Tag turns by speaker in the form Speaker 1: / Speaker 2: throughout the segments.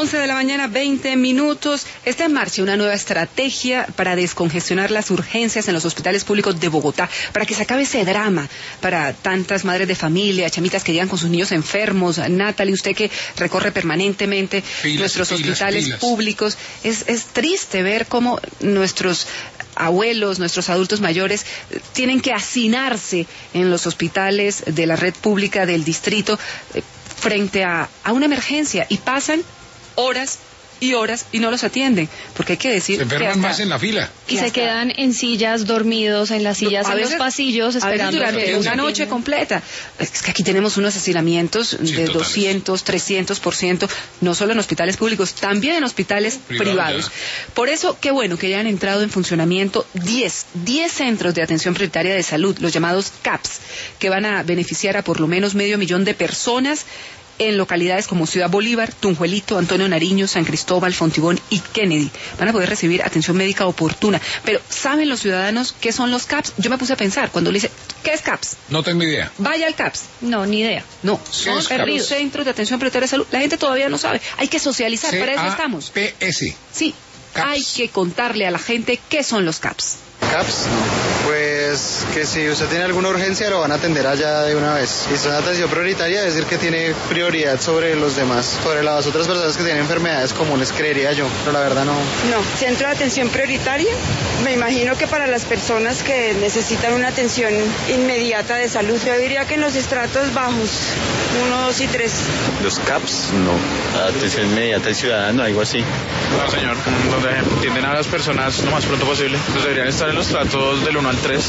Speaker 1: 11 de la mañana, 20 minutos. Está en marcha una nueva estrategia para descongestionar las urgencias en los hospitales públicos de Bogotá, para que se acabe ese drama para tantas madres de familia, chamitas que llegan con sus niños enfermos. Natalie, usted que recorre permanentemente nuestros hospitales públicos, es triste ver cómo nuestros abuelos, nuestros adultos mayores tienen que hacinarse en los hospitales de la red pública del distrito frente a una emergencia, y pasan horas y horas y no los atienden, porque hay que decir
Speaker 2: se enferman más en la fila
Speaker 3: y se quedan en sillas, dormidos en las sillas, en los pasillos, esperando
Speaker 1: durante una noche completa. Es que aquí tenemos unos hacinamientos de 200, 300%, no solo en hospitales públicos, también en hospitales privados. Por eso, qué bueno que ya han entrado en funcionamiento 10 centros de atención prioritaria de salud, los llamados CAPS, que van a beneficiar a por lo menos 500,000 de personas en localidades como Ciudad Bolívar, Tunjuelito, Antonio Nariño, San Cristóbal, Fontibón y Kennedy. Van a poder recibir atención médica oportuna. Pero, ¿saben los ciudadanos qué son los CAPS? Yo me puse a pensar cuando le dice, ¿qué es CAPS?
Speaker 2: No tengo idea.
Speaker 1: Vaya al CAPS.
Speaker 3: No, ni idea.
Speaker 1: No, son los centros de atención prioritaria de salud. La gente todavía no sabe. Hay que socializar, para eso estamos.
Speaker 2: CAPS.
Speaker 1: Sí, CAPS. Hay que contarle a la gente qué son los CAPS.
Speaker 4: CAPS, pues que si usted tiene alguna urgencia lo van a atender allá de una vez. Y si es atención prioritaria, es decir que tiene prioridad sobre los demás, sobre las otras personas que tienen enfermedades comunes, creería yo, pero la verdad no.
Speaker 5: No, centro de atención prioritaria, me imagino que para las personas que necesitan una atención inmediata de salud. Yo diría que en los estratos bajos, 1, 2 y 3.
Speaker 6: Los CAPS, no, atención inmediata al ciudadano, algo así.
Speaker 7: No, señor, donde atienden a las personas lo más pronto posible. Entonces deberían estar en los tratos del 1 al 3.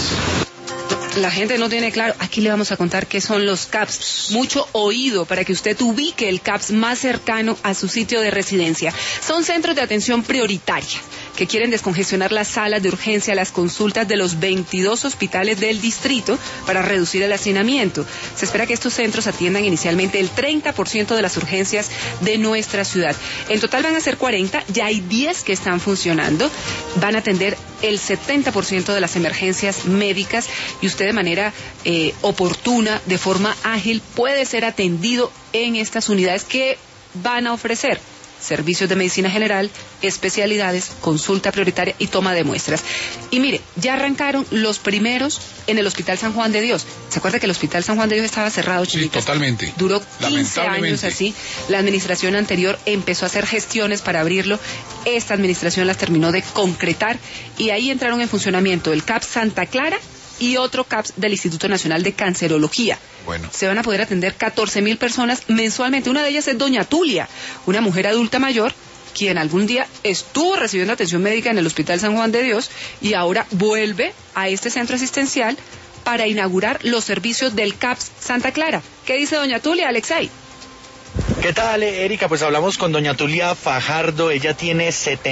Speaker 1: La gente no tiene claro. Aquí le vamos a contar qué son los CAPS. Mucho oído para que usted ubique el CAPS más cercano a su sitio de residencia. Son centros de atención prioritaria que quieren descongestionar las salas de urgencia, las consultas de los 22 hospitales del distrito para reducir el hacinamiento. Se espera que estos centros atiendan inicialmente el 30% de las urgencias de nuestra ciudad. En total van a ser 40, ya hay 10 que están funcionando. Van a atender el 70% de las emergencias médicas, y usted de manera oportuna, de forma ágil, puede ser atendido en estas unidades que van a ofrecer servicios de medicina general, especialidades, consulta prioritaria y toma de muestras. Y mire, ya arrancaron los primeros en el Hospital San Juan de Dios. ¿Se acuerda que el Hospital San Juan de Dios estaba cerrado, chinitas?
Speaker 2: Sí, totalmente.
Speaker 1: Duró 15 años así. La administración anterior empezó a hacer gestiones para abrirlo. Esta administración las terminó de concretar y ahí entraron en funcionamiento el CAPS Santa Clara y otro CAPS del Instituto Nacional de Cancerología.
Speaker 2: Bueno.
Speaker 1: Se van a poder atender 14,000 personas mensualmente. Una de ellas es doña Tulia, una mujer adulta mayor, quien algún día estuvo recibiendo atención médica en el Hospital San Juan de Dios y ahora vuelve a este centro asistencial para inaugurar los servicios del CAPS Santa Clara. ¿Qué dice doña Tulia, Alexei?
Speaker 8: ¿Qué tal, Erika? Pues hablamos con doña Tulia Fajardo. Ella tiene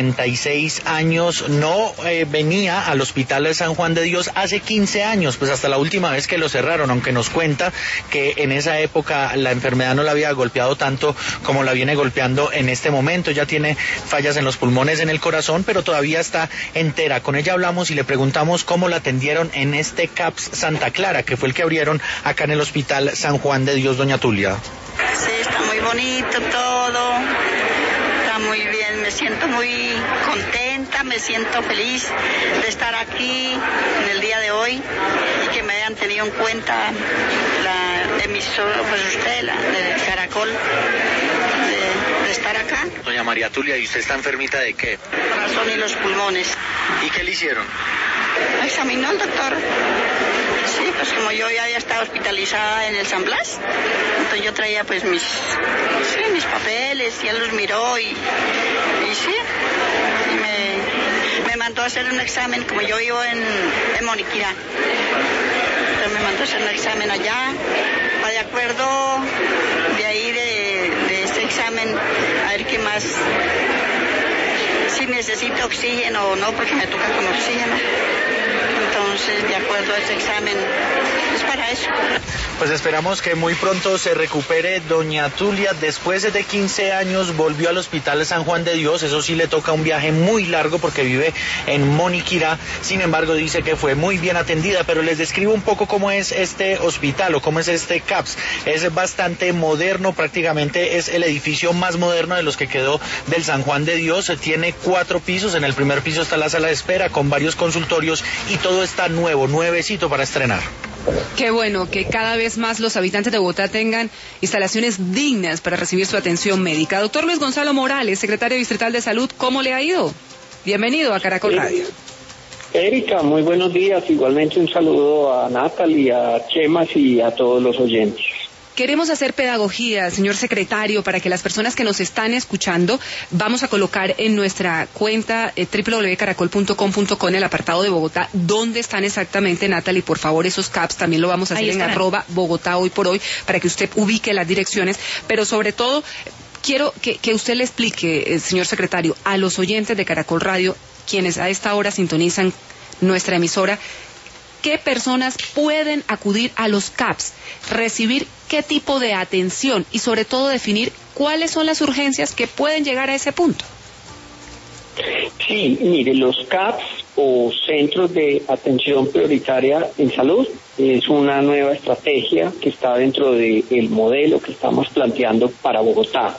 Speaker 8: 76 años, no venía al Hospital de San Juan de Dios hace 15 años, pues hasta la última vez que lo cerraron, aunque nos cuenta que en esa época la enfermedad no la había golpeado tanto como la viene golpeando en este momento. Ella tiene fallas en los pulmones, en el corazón, pero todavía está entera. Con ella hablamos y le preguntamos cómo la atendieron en este CAPS Santa Clara, que fue el que abrieron acá en el Hospital San Juan de Dios, doña Tulia.
Speaker 9: Sí, está muy bonito todo, está muy bien, me siento muy contenta, me siento feliz de estar aquí en el día de hoy y que me hayan tenido en cuenta la emisora, pues usted, la de Caracol, de estar acá.
Speaker 8: Doña María Tulia, ¿y usted está enfermita de qué?
Speaker 9: El corazón y los pulmones.
Speaker 8: ¿Y qué le hicieron?
Speaker 9: Examinó el doctor. Sí, pues como yo ya había estado hospitalizada en el San Blas, entonces yo traía pues mis papeles, y él los miró y sí, y me mandó a hacer un examen, como yo vivo en Moniquirá. Entonces me mandó a hacer un examen allá, para de acuerdo de ahí de este examen, a ver qué más, si necesito oxígeno o no, porque me toca con oxígeno. Entonces entonces de acuerdo a ese examen es para eso.
Speaker 8: Pues esperamos que muy pronto se recupere doña Tulia. Después de 15 años volvió al Hospital de San Juan de Dios. Eso sí, le toca un viaje muy largo porque vive en Moniquirá. Sin embargo, dice que fue muy bien atendida. Pero les describo un poco cómo es este hospital o cómo es este CAPS. Es bastante moderno, prácticamente es el edificio más moderno de los que quedó del San Juan de Dios. Tiene 4 pisos. En el primer piso está la sala de espera con varios consultorios y todo está nuevo, nuevecito para estrenar.
Speaker 1: Qué bueno que cada vez más los habitantes de Bogotá tengan instalaciones dignas para recibir su atención médica. Doctor Luis Gonzalo Morales, secretario distrital de Salud, ¿cómo le ha ido? Bienvenido a Caracol Radio.
Speaker 2: Erika, muy buenos días. Igualmente un saludo a Natalie, a Chemas y a todos los oyentes.
Speaker 1: Queremos hacer pedagogía, señor secretario, para que las personas que nos están escuchando, vamos a colocar en nuestra cuenta www.caracol.com.co en el apartado de Bogotá, dónde están exactamente, Natalie, por favor, esos CAPS, también lo vamos a hacer en @Bogotá hoy por hoy, para que usted ubique las direcciones, pero sobre todo, quiero que usted le explique, señor secretario, a los oyentes de Caracol Radio, quienes a esta hora sintonizan nuestra emisora, ¿qué personas pueden acudir a los CAPS, recibir qué tipo de atención y sobre todo definir cuáles son las urgencias que pueden llegar a ese punto?
Speaker 2: Sí, mire, los CAPS o Centros de Atención Prioritaria en Salud es una nueva estrategia que está dentro del modelo que estamos planteando para Bogotá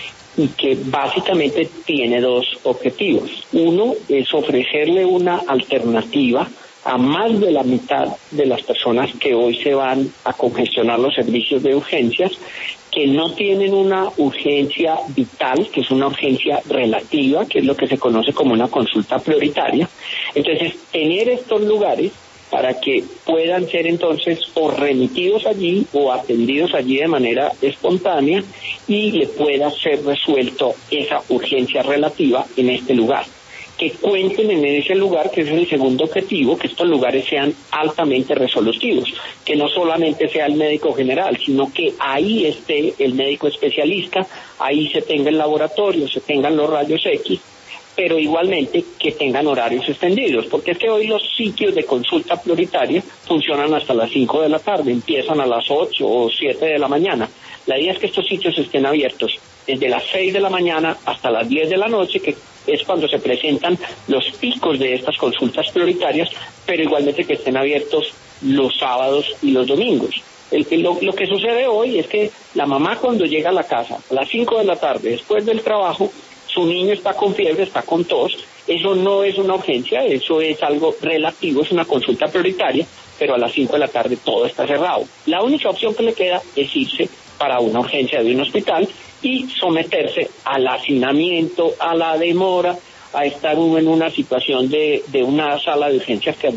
Speaker 2: y que básicamente tiene 2 objetivos. Uno es ofrecerle una alternativa a más de la mitad de las personas que hoy se van a congestionar los servicios de urgencias, que no tienen una urgencia vital, que es una urgencia relativa, que es lo que se conoce como una consulta prioritaria. Entonces, tener estos lugares para que puedan ser entonces o remitidos allí o atendidos allí de manera espontánea y le pueda ser resuelto esa urgencia relativa en este lugar. Que cuenten en ese lugar, que es el segundo objetivo, que estos lugares sean altamente resolutivos, que no solamente sea el médico general, sino que ahí esté el médico especialista, ahí se tenga el laboratorio, se tengan los rayos X, pero igualmente que tengan horarios extendidos, porque es que hoy los sitios de consulta prioritaria funcionan hasta las 5 de la tarde, empiezan a las 8 o 7 de la mañana. La idea es que estos sitios estén abiertos desde las 6 de la mañana hasta las 10 de la noche, que es cuando se presentan los picos de estas consultas prioritarias, pero igualmente que estén abiertos los sábados y los domingos. Lo que sucede hoy es que la mamá cuando llega a la casa a las 5 de la tarde, después del trabajo, su niño está con fiebre, está con tos, eso no es una urgencia, eso es algo relativo, es una consulta prioritaria, pero a las 5 de la tarde todo está cerrado. La única opción que le queda es irse para una urgencia de un hospital y someterse al hacinamiento, a la demora, a estar uno en una situación de una sala de urgencias que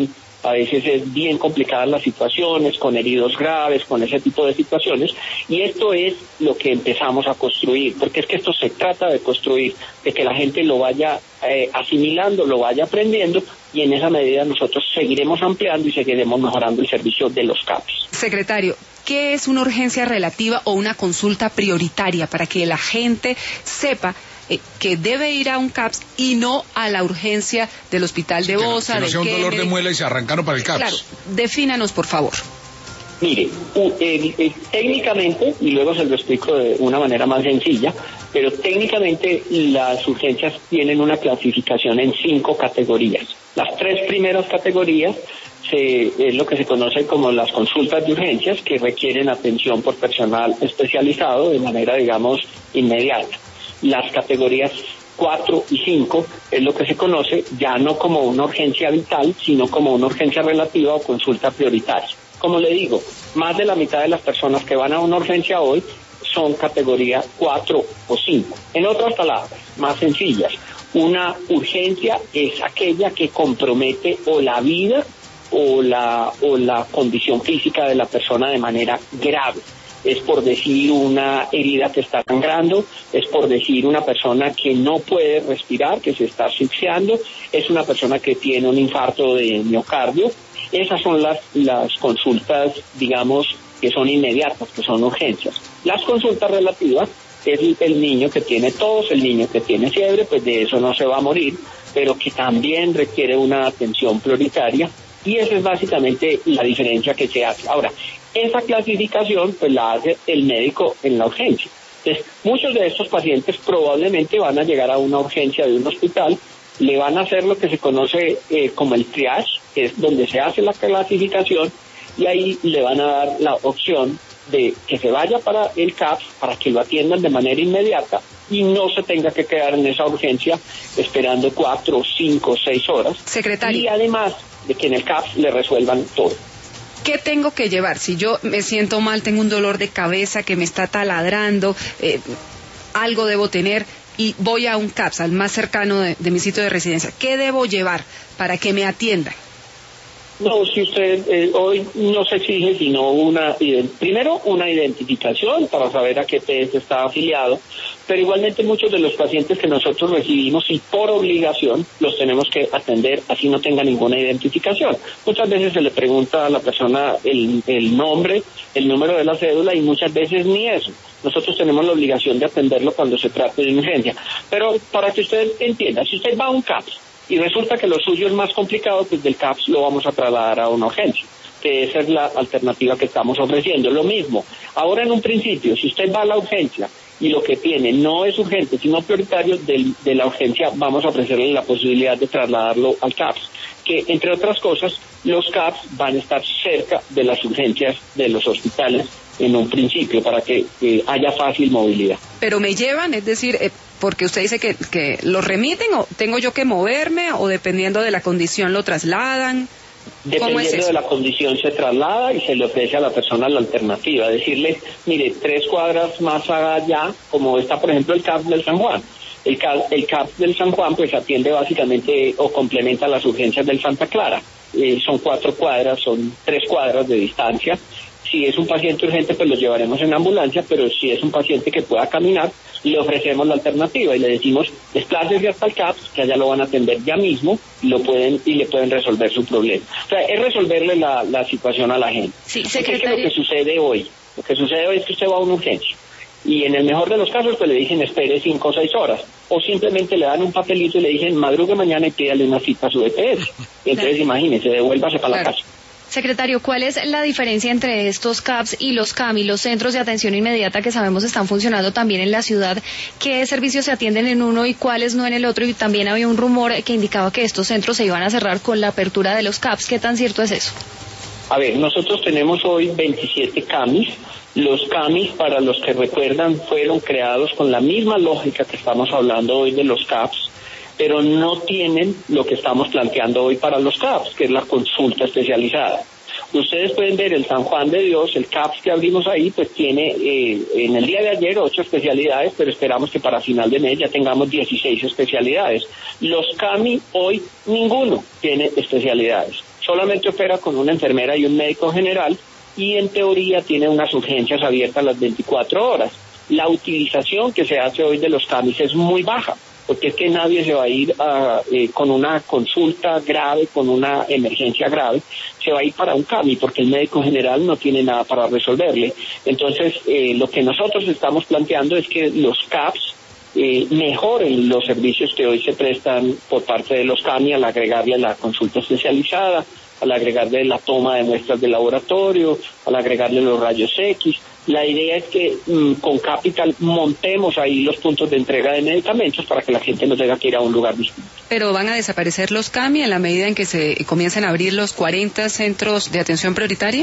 Speaker 2: a veces es bien complicadas las situaciones, con heridos graves, con ese tipo de situaciones, y esto es lo que empezamos a construir, porque es que esto se trata de construir, de que la gente lo vaya asimilando, lo vaya aprendiendo, y en esa medida nosotros seguiremos ampliando y seguiremos mejorando el servicio de los CAPS.
Speaker 1: Secretario, ¿qué es una urgencia relativa o una consulta prioritaria para que la gente sepa que debe ir a un CAPS y no a la urgencia del hospital de Bosa?
Speaker 10: Que no sea un dolor de muela y se arrancaron para el CAPS.
Speaker 1: Claro, defínanos, por favor.
Speaker 2: Mire, técnicamente, y luego se lo explico de una manera más sencilla, pero técnicamente las urgencias tienen una clasificación en 5 categorías. Las 3 primeras categorías es lo que se conoce como las consultas de urgencias, que requieren atención por personal especializado de manera, digamos, inmediata. Las categorías 4 y 5 es lo que se conoce ya no como una urgencia vital, sino como una urgencia relativa o consulta prioritaria. Como le digo, más de la mitad de las personas que van a una urgencia hoy son categoría 4 o 5. En otras palabras, más sencillas, una urgencia es aquella que compromete o la vida o la condición física de la persona de manera grave. Es por decir una herida que está sangrando, es por decir una persona que no puede respirar, que se está asfixiando, es una persona que tiene un infarto de miocardio. Esas son las consultas, digamos, que son inmediatas, que son urgencias. Las consultas relativas es el niño que tiene tos, el niño que tiene fiebre, pues de eso no se va a morir, pero que también requiere una atención prioritaria Y esa es básicamente la diferencia que se hace. Ahora, esa clasificación pues la hace el médico en la urgencia. Entonces, muchos de estos pacientes probablemente van a llegar a una urgencia de un hospital, le van a hacer lo que se conoce como el triage, que es donde se hace la clasificación, y ahí le van a dar la opción de que se vaya para el CAPS para que lo atiendan de manera inmediata y no se tenga que quedar en esa urgencia esperando 4, 5, 6 horas.
Speaker 1: Secretario.
Speaker 2: Y además de que en el CAPS le resuelvan todo.
Speaker 1: ¿Qué tengo que llevar? Si yo me siento mal, tengo un dolor de cabeza que me está taladrando, algo debo tener y voy a un CAPS, al más cercano de mi sitio de residencia. ¿Qué debo llevar para que me atiendan?
Speaker 2: No, si usted hoy no se exige sino primero una identificación para saber a qué EPS está afiliado, pero igualmente muchos de los pacientes que nosotros recibimos y por obligación los tenemos que atender así no tenga ninguna identificación. Muchas veces se le pregunta a la persona el nombre, el número de la cédula y muchas veces ni eso. Nosotros tenemos la obligación de atenderlo cuando se trate de urgencia. Pero para que usted entienda, si usted va a un CAPS y resulta que lo suyo es más complicado, pues del CAPS lo vamos a trasladar a una urgencia, que esa es la alternativa que estamos ofreciendo. Lo mismo, ahora en un principio, si usted va a la urgencia y lo que tiene no es urgente, sino prioritario, de la urgencia vamos a ofrecerle la posibilidad de trasladarlo al CAPS, que entre otras cosas, los CAPS van a estar cerca de las urgencias de los hospitales en un principio, para que haya fácil movilidad.
Speaker 1: Pero me llevan, es decir, porque usted dice que lo remiten, o tengo yo que moverme, o dependiendo de la condición lo trasladan.
Speaker 2: Dependiendo de la condición se traslada y se le ofrece a la persona la alternativa, decirle, mire, 3 cuadras más allá, como está por ejemplo el CAPS del San Juan. El CAPS del San Juan pues atiende básicamente o complementa las urgencias del Santa Clara. Son 4 cuadras, son 3 cuadras de distancia. Si es un paciente urgente, pues lo llevaremos en ambulancia, pero si es un paciente que pueda caminar, le ofrecemos la alternativa y le decimos, desplácese hasta el CAPS, que allá lo van a atender ya mismo, y le pueden resolver su problema. O sea, es resolverle la situación a la gente.
Speaker 3: Sí,
Speaker 2: secretario. Lo que sucede hoy es que usted va a una urgencia, y en el mejor de los casos, pues le dicen, espere 5 o 6 horas, o simplemente le dan un papelito y le dicen, madrugue mañana y pídale una cita a su EPS. Y entonces, imagínese, devuélvase para la casa.
Speaker 3: Secretario, ¿cuál es la diferencia entre estos CAPS y los CAMI, los centros de atención inmediata que sabemos están funcionando también en la ciudad? ¿Qué servicios se atienden en uno y cuáles no en el otro? Y también había un rumor que indicaba que estos centros se iban a cerrar con la apertura de los CAPS. ¿Qué tan cierto es eso?
Speaker 2: A ver, nosotros tenemos hoy 27 CAMIs. Los CAMIs, para los que recuerdan, fueron creados con la misma lógica que estamos hablando hoy de los CAPS, pero no tienen lo que estamos planteando hoy para los CAPS, que es la consulta especializada. Ustedes pueden ver el San Juan de Dios, el CAPS que abrimos ahí, pues tiene en el día de ayer 8 especialidades, pero esperamos que para final de mes ya tengamos 16 especialidades. Los CAMI hoy ninguno tiene especialidades, solamente opera con una enfermera y un médico general y en teoría tiene unas urgencias abiertas las 24 horas. La utilización que se hace hoy de los CAMIs es muy baja, porque es que nadie se va a ir con una consulta grave, con una emergencia grave, se va a ir para un CAMI, porque el médico general no tiene nada para resolverle. Entonces, lo que nosotros estamos planteando es que los CAPS mejoren los servicios que hoy se prestan por parte de los CAMI al agregarle la consulta especializada, al agregarle la toma de muestras de laboratorio, al agregarle los rayos X. La idea es que con Capital montemos ahí los puntos de entrega de medicamentos para que la gente no tenga que ir a un lugar distinto.
Speaker 1: ¿Pero van a desaparecer los CAMI en la medida en que se comiencen a abrir los 40 centros de atención prioritaria?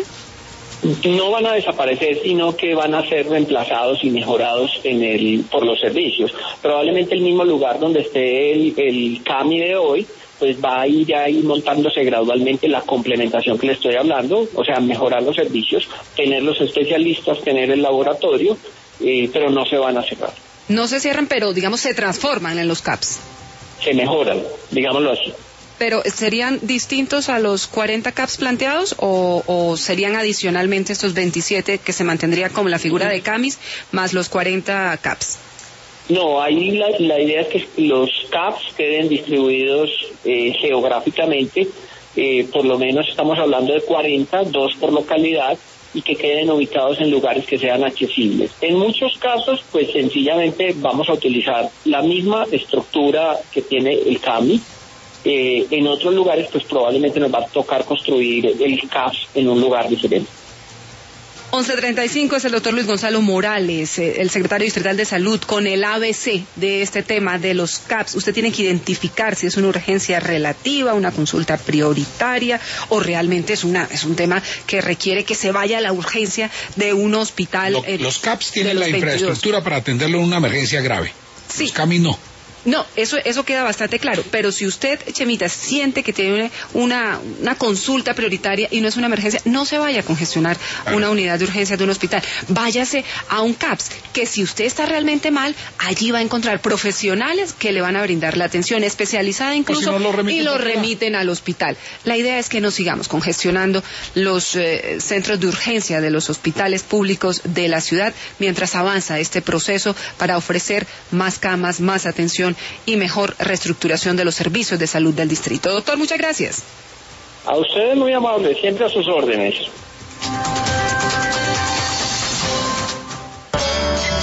Speaker 2: No van a desaparecer, sino que van a ser reemplazados y mejorados por los servicios. Probablemente el mismo lugar donde esté el CAMI de hoy, pues va a ir ahí montándose gradualmente la complementación que le estoy hablando, o sea, mejorar los servicios, tener los especialistas, tener el laboratorio, pero no se van a cerrar.
Speaker 1: No se cierran, pero digamos se transforman en los CAPS.
Speaker 2: Se mejoran, digámoslo así.
Speaker 1: ¿Pero serían distintos a los 40 CAPS planteados o serían adicionalmente estos 27 que se mantendría como la figura de CAMIs más los 40 CAPS?
Speaker 2: No, ahí la idea es que los CAPS queden distribuidos geográficamente, por lo menos estamos hablando de 40, 2 por localidad, y que queden ubicados en lugares que sean accesibles. En muchos casos, pues sencillamente vamos a utilizar la misma estructura que tiene el CAMI, En otros lugares, pues probablemente nos va a tocar construir el CAPS en un lugar diferente.
Speaker 1: 11:35 es el doctor Luis Gonzalo Morales, el secretario distrital de Salud, con el ABC de este tema de los CAPS. Usted tiene que identificar si es una urgencia relativa, una consulta prioritaria o realmente es un tema que requiere que se vaya a la urgencia de un hospital.
Speaker 10: Los CAPS tienen la infraestructura para atenderlo en una emergencia grave.
Speaker 1: Sí.
Speaker 10: Los CAMI no.
Speaker 1: No, eso queda bastante claro, pero si usted, Chemita, siente que tiene una consulta prioritaria y no es una emergencia, no se vaya a congestionar una unidad de urgencia de un hospital, váyase a un CAPS, que si usted está realmente mal, allí va a encontrar profesionales que le van a brindar la atención especializada incluso,
Speaker 10: si no
Speaker 1: y lo remiten al hospital. La idea es que no sigamos congestionando los centros de urgencia de los hospitales públicos de la ciudad mientras avanza este proceso para ofrecer más camas, más atención y mejor reestructuración de los servicios de salud del distrito. Doctor, muchas gracias.
Speaker 2: A ustedes muy amables, siempre a sus órdenes.